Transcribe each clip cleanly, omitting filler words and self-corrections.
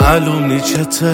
معلوم نیچته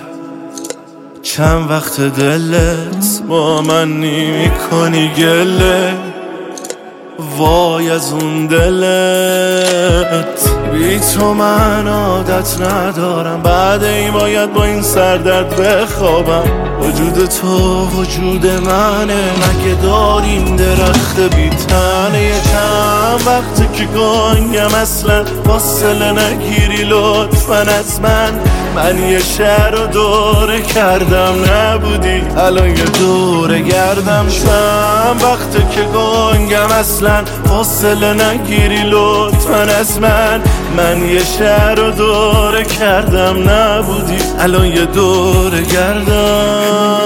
چند وقت دلت با من نمی‌کنی گله، وای از اون دلت. بی تو من عادت ندارم، بعد این باید با این سردرد بخوابم. وجود تو وجود منه، مگه داریم درخت بی تنه. چند وقته که گنگم اصلا فاصله نگیری لطفا از من یه شهر رو دوره کردم نبودی، الان یه دوره گردم. چند وقته که گنگم اصلا فاصله نگیری لطفا از من یه شهر رو دوره کردم نبودی، الان یه دوره گردم.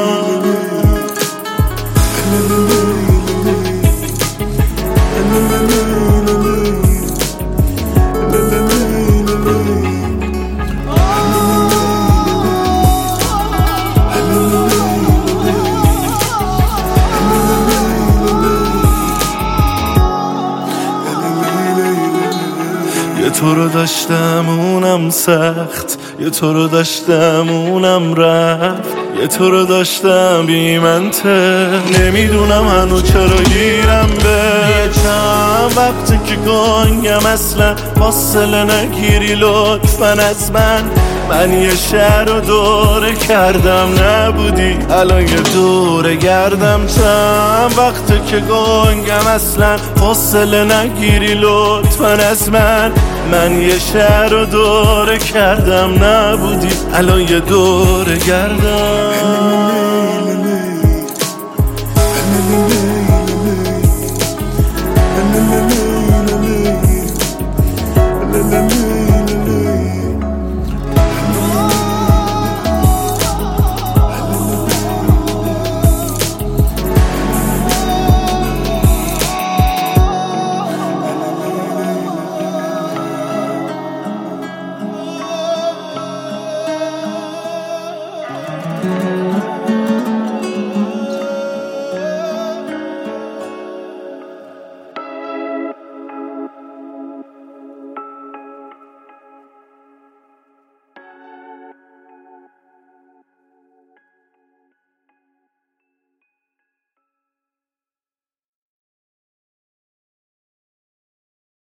یه تو رو داشتم اونم سخت، یه تو رو داشتم اونم رفت، یه تو رو داشتم بی منطق، نمیدونم هنو چرا گیرم به. چند وقتی که گنگم اصلا فاصله نگیری لطفا از من یه شهر رو دوره کردم نبودی، الان یه دوره گردم. چند وقتی که گنگم اصلا فاصله نگیری لطفا از من یه شهر رو دوره کردم نبودی، الان یه دوره گردم.